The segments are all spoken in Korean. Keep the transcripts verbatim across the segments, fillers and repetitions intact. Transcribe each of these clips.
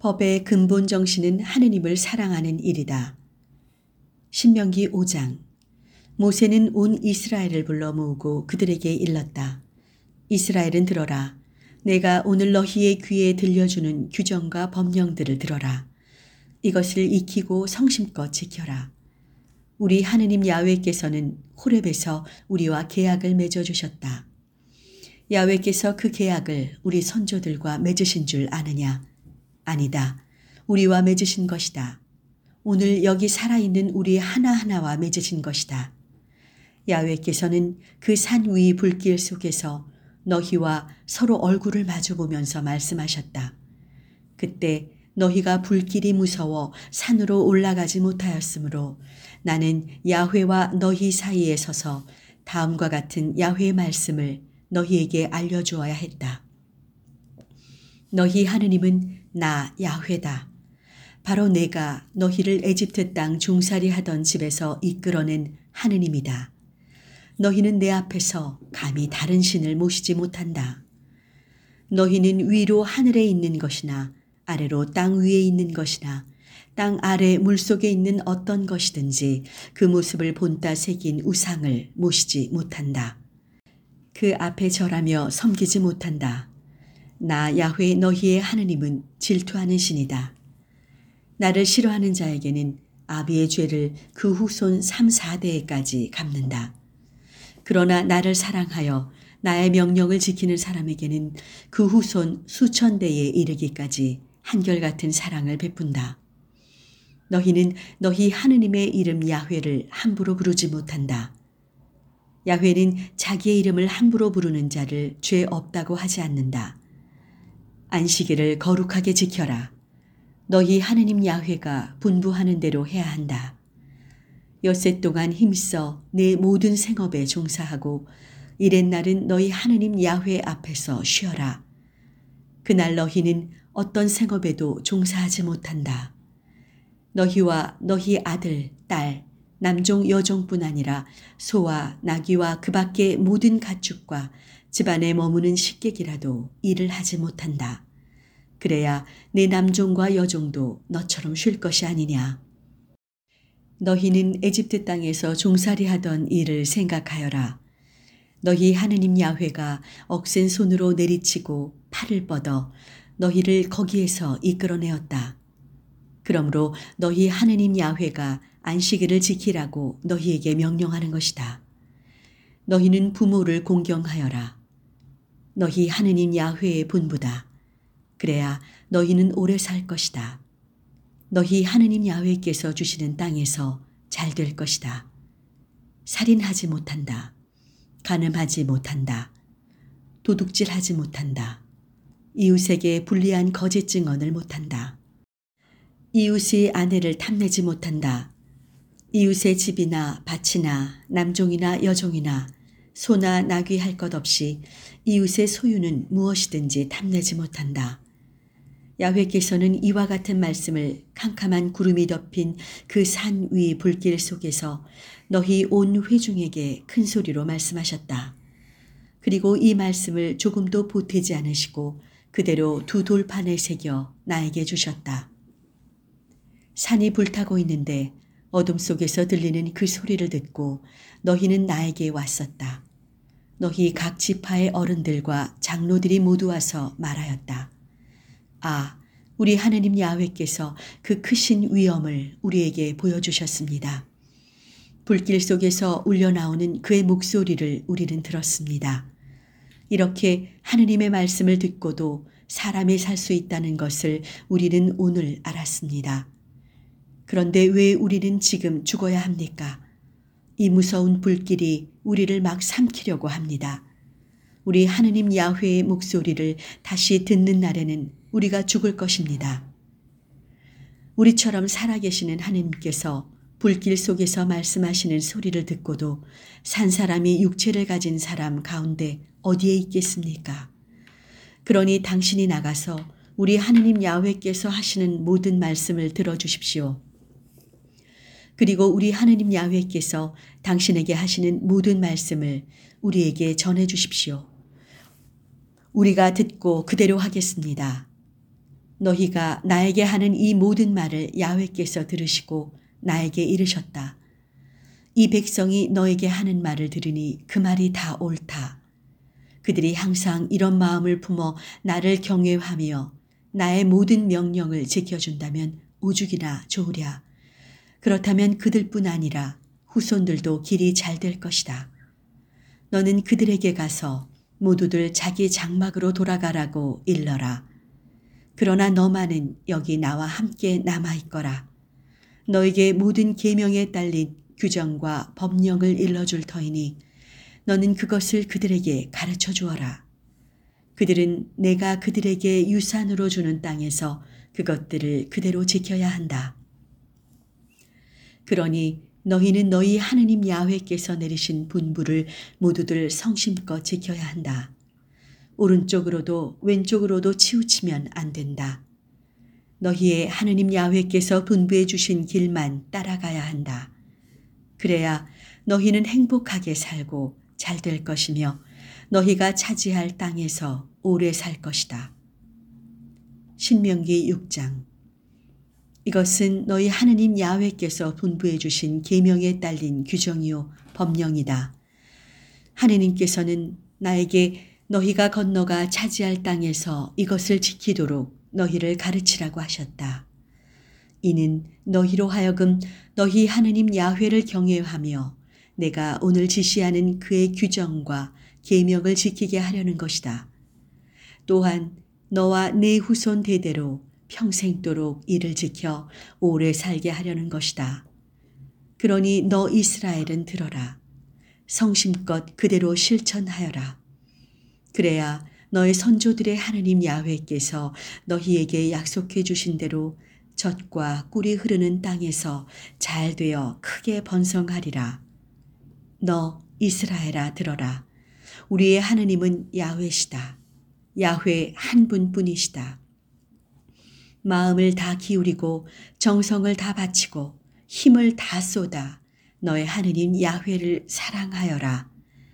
법의 근본 정신은 하느님을 사랑하는 일이다. 신명기 오 장. 모세는 온 이스라엘을 불러 모으고 그들에게 일렀다. 이스라엘은 들어라. 내가 오늘 너희의 귀에 들려주는 규정과 법령들을 들어라. 이것을 익히고 성심껏 지켜라. 우리 하느님 야훼께서는 호렙에서 우리와 계약을 맺어주셨다. 야훼께서 그 계약을 우리 선조들과 맺으신 줄 아느냐? 아니다. 우리와 맺으신 것이다. 오늘 여기 살아있는 우리 하나하나와 맺으신 것이다. 야훼께서는 그 산 위 불길 속에서 너희와 서로 얼굴을 마주보면서 말씀하셨다. 그때 너희가 불길이 무서워 산으로 올라가지 못하였으므로 나는 야훼와 너희 사이에 서서 다음과 같은 야훼의 말씀을 너희에게 알려주어야 했다. 너희 하느님은 나 야훼다. 바로 내가 너희를 에집트 땅 종살이 하던 집에서 이끌어낸 하느님이다. 너희는 내 앞에서 감히 다른 신을 모시지 못한다. 너희는 위로 하늘에 있는 것이나 아래로 땅 위에 있는 것이나 땅 아래 물속에 있는 어떤 것이든지 그 모습을 본따 새긴 우상을 모시지 못한다. 그 앞에 절하며 섬기지 못한다. 나 야훼 너희의 하느님은 질투하는 신이다. 나를 싫어하는 자에게는 아비의 죄를 그 후손 삼, 사 대에까지 갚는다. 그러나 나를 사랑하여 나의 명령을 지키는 사람에게는 그 후손 수천 대에 이르기까지 한결같은 사랑을 베푼다. 너희는 너희 하느님의 이름 야훼를 함부로 부르지 못한다. 야훼는 자기의 이름을 함부로 부르는 자를 죄 없다고 하지 않는다. 안식일을 거룩하게 지켜라. 너희 하느님 야훼가 분부하는 대로 해야 한다. 엿새 동안 힘써 내 모든 생업에 종사하고 이렛날은 너희 하느님 야훼 앞에서 쉬어라. 그날 너희는 어떤 생업에도 종사하지 못한다. 너희와 너희 아들, 딸, 남종, 여종뿐 아니라 소와 나귀와 그 밖의 모든 가축과 집안에 머무는 식객이라도 일을 하지 못한다. 그래야 내 남종과 여종도 너처럼 쉴 것이 아니냐. 너희는 에집트 땅에서 종살이 하던 일을 생각하여라. 너희 하느님 야훼가 억센 손으로 내리치고 팔을 뻗어 너희를 거기에서 이끌어내었다. 그러므로 너희 하느님 야훼가 안식일을 지키라고 너희에게 명령하는 것이다. 너희는 부모를 공경하여라. 너희 하느님 야훼의 분부다. 그래야 너희는 오래 살 것이다. 너희 하느님 야훼께서 주시는 땅에서 잘 될 것이다. 살인하지 못한다. 간음하지 못한다. 도둑질하지 못한다. 이웃에게 불리한 거짓 증언을 못한다. 이웃의 아내를 탐내지 못한다. 이웃의 집이나 밭이나 남종이나 여종이나 소나 나귀 할 것 없이 이웃의 소유는 무엇이든지 탐내지 못한다. 야훼께서는 이와 같은 말씀을 캄캄한 구름이 덮인 그 산 위 불길 속에서 너희 온 회중에게 큰 소리로 말씀하셨다. 그리고 이 말씀을 조금도 보태지 않으시고 그대로 두 돌판에 새겨 나에게 주셨다. 산이 불타고 있는데 어둠 속에서 들리는 그 소리를 듣고 너희는 나에게 왔었다. 너희 각 지파의 어른들과 장로들이 모두 와서 말하였다. 아, 우리 하느님 야훼께서 그 크신 위엄을 우리에게 보여주셨습니다. 불길 속에서 울려나오는 그의 목소리를 우리는 들었습니다. 이렇게 하느님의 말씀을 듣고도 사람이 살 수 있다는 것을 우리는 오늘 알았습니다. 그런데 왜 우리는 지금 죽어야 합니까? 이 무서운 불길이 우리를 막 삼키려고 합니다. 우리 하느님 야훼의 목소리를 다시 듣는 날에는 우리가 죽을 것입니다. 우리처럼 살아계시는 하느님께서 불길 속에서 말씀하시는 소리를 듣고도 산 사람이 육체를 가진 사람 가운데 어디에 있겠습니까? 그러니 당신이 나가서 우리 하느님 야훼께서 하시는 모든 말씀을 들어주십시오. 그리고 우리 하느님 야훼께서 당신에게 하시는 모든 말씀을 우리에게 전해 주십시오. 우리가 듣고 그대로 하겠습니다. 너희가 나에게 하는 이 모든 말을 야훼께서 들으시고 나에게 이르셨다. 이 백성이 너에게 하는 말을 들으니 그 말이 다 옳다. 그들이 항상 이런 마음을 품어 나를 경외하며 나의 모든 명령을 지켜준다면 오죽이나 좋으랴. 그렇다면 그들뿐 아니라 후손들도 길이 잘 될 것이다. 너는 그들에게 가서 모두들 자기 장막으로 돌아가라고 일러라. 그러나 너만은 여기 나와 함께 남아있거라. 너에게 모든 계명에 딸린 규정과 법령을 일러줄 터이니 너는 그것을 그들에게 가르쳐 주어라. 그들은 내가 그들에게 유산으로 주는 땅에서 그것들을 그대로 지켜야 한다. 그러니 너희는 너희 하느님 야훼께서 내리신 분부를 모두들 성심껏 지켜야 한다. 오른쪽으로도 왼쪽으로도 치우치면 안 된다. 너희의 하느님 야훼께서 분부해 주신 길만 따라가야 한다. 그래야 너희는 행복하게 살고 잘 될 것이며 너희가 차지할 땅에서 오래 살 것이다. 신명기 육 장. 이것은 너희 하느님 야훼께서 분부해 주신 계명에 딸린 규정이요 법령이다. 하느님께서는 나에게 너희가 건너가 차지할 땅에서 이것을 지키도록 너희를 가르치라고 하셨다. 이는 너희로 하여금 너희 하느님 야훼를 경외하며 내가 오늘 지시하는 그의 규정과 계명을 지키게 하려는 것이다. 또한 너와 네 후손 대대로 평생도록 이를 지켜 오래 살게 하려는 것이다. 그러니 너 이스라엘은 들어라. 성심껏 그대로 실천하여라. 그래야 너의 선조들의 하느님 야훼께서 너희에게 약속해 주신 대로 젖과 꿀이 흐르는 땅에서 잘 되어 크게 번성하리라. 너 이스라엘아 들어라. 우리의 하느님은 야훼시다. 야훼 한 분뿐이시다. 마음을 다 기울이고 정성을 다 바치고 힘을 다 쏟아 너의 하느님 야훼를 사랑하여라.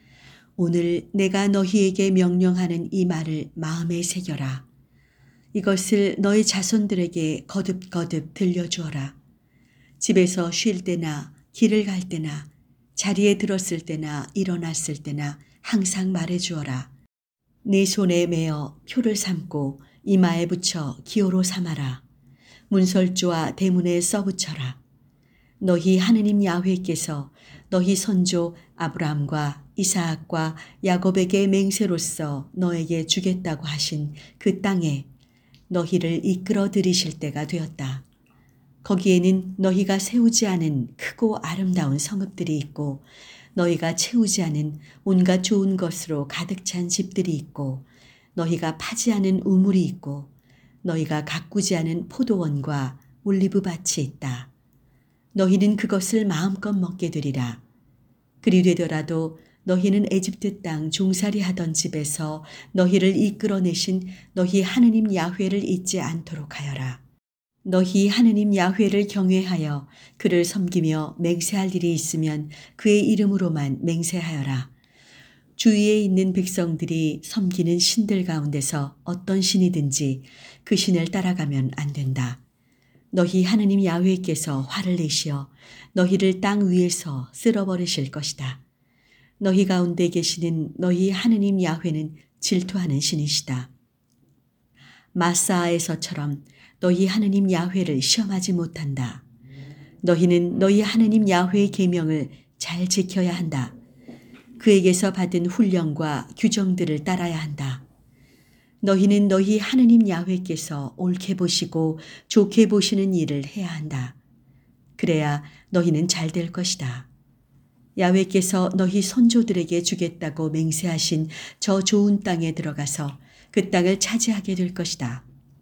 오늘 내가 너희에게 명령하는 이 말을 마음에 새겨라. 이것을 너희 자손들에게 거듭거듭 들려주어라. 집에서 쉴 때나 길을 갈 때나 자리에 들었을 때나 일어났을 때나 항상 말해주어라. 네 손에 메어 표를 삼고 이마에 붙여 기호로 삼아라. 문설주와 대문에 써붙여라. 너희 하느님 야훼께서 너희 선조 아브라함과 이삭과 야곱에게 맹세로서 너에게 주겠다고 하신 그 땅에 너희를 이끌어 들이실 때가 되었다. 거기에는 너희가 세우지 않은 크고 아름다운 성읍들이 있고 너희가 채우지 않은 온갖 좋은 것으로 가득 찬 집들이 있고 너희가 파지 않은 우물이 있고 너희가 가꾸지 않은 포도원과 올리브 밭이 있다. 너희는 그것을 마음껏 먹게 되리라. 그리 되더라도 너희는 에집트 땅 종살이 하던 집에서 너희를 이끌어내신 너희 하느님 야훼를 잊지 않도록 하여라. 너희 하느님 야훼를 경외하여 그를 섬기며 맹세할 일이 있으면 그의 이름으로만 맹세하여라. 주위에 있는 백성들이 섬기는 신들 가운데서 어떤 신이든지 그 신을 따라가면 안 된다. 너희 하느님 야훼께서 화를 내시어 너희를 땅 위에서 쓸어버리실 것이다. 너희 가운데 계시는 너희 하느님 야훼는 질투하는 신이시다. 마사에서처럼 너희 하느님 야훼를 시험하지 못한다. 너희는 너희 하느님 야훼의 계명을 잘 지켜야 한다. 그에게서 받은 훈령과 규정들을 따라야 한다. 너희는 너희 하느님 야훼께서 옳게 보시고 좋게 보시는 일을 해야 한다. 그래야 너희는 잘 될 것이다. 야훼께서 너희 선조들에게 주겠다고 맹세하신 저 좋은 땅에 들어가서 그 땅을 차지하게 될 것이다.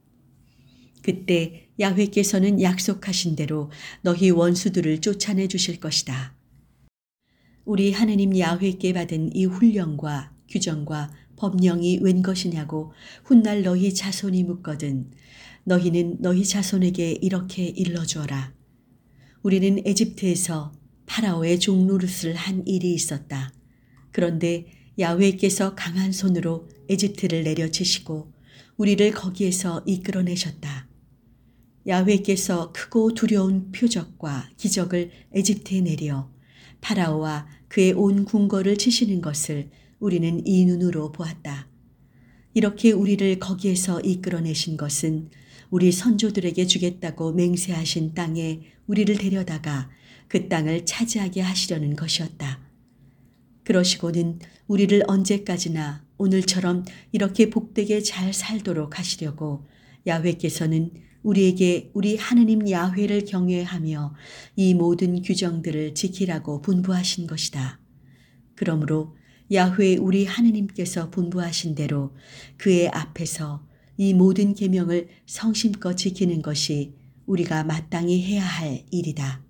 그때 야훼께서는 약속하신 대로 너희 원수들을 쫓아내 주실 것이다. 우리 하느님 야훼께 받은 이 훈령과 규정과 법령이 웬 것이냐고 훗날 너희 자손이 묻거든 너희는 너희 자손에게 이렇게 일러주어라. 우리는 에집트에서 파라오의 종노릇을 한 일이 있었다. 그런데 야훼께서 강한 손으로 에집트를 내려치시고 우리를 거기에서 이끌어내셨다. 야훼께서 크고 두려운 표적과 기적을 에집트에 내려 파라오와 그의 온 궁궐을 치시는 것을 우리는 이 눈으로 보았다. 이렇게 우리를 거기에서 이끌어내신 것은 우리 선조들에게 주겠다고 맹세하신 땅에 우리를 데려다가 그 땅을 차지하게 하시려는 것이었다. 그러시고는 우리를 언제까지나 오늘처럼 이렇게 복되게 잘 살도록 하시려고 야훼께서는 우리에게 우리 하느님 야훼를 경외하며 이 모든 규정들을 지키라고 분부하신 것이다. 그러므로 야훼 우리 하느님께서 분부하신 대로 그의 앞에서 이 모든 계명을 성심껏 지키는 것이 우리가 마땅히 해야 할 일이다.